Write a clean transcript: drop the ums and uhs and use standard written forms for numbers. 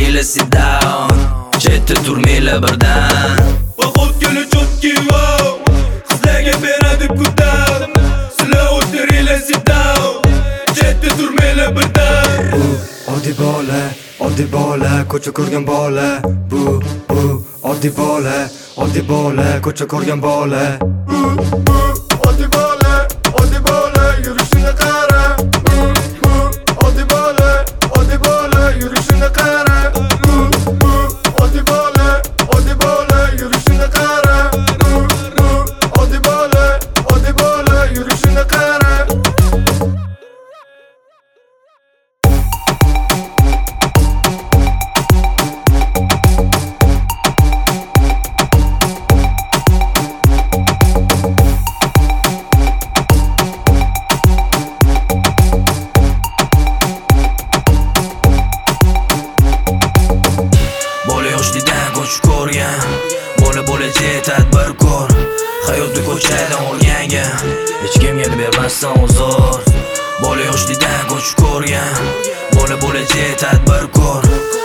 o'tiraylik sit down, chetda turmaylar birdan. Poxodkani chotki wow, qizlarga beradi kutam. Sizlar o'tiraylik sit down, chetda turmaylar birdan. Oddiy bola, ko'cha ko'rgan bola. Bu oddiy bola, ko'cha ko'rgan bola. Oddiy bola, yurishini qara. Oddiy bola, yurishini qara. Oddiy bola, yurishini qara. Oddiy bola, yurishini qara. Yoshlidan ko'chib ko'rgan, bola tadbirkor. Hayotni ko'chadan o'rganga, hech kimga bermasdan uzr. Bola yoshlidan ko'chib ko'rgan, bola tadbirkor.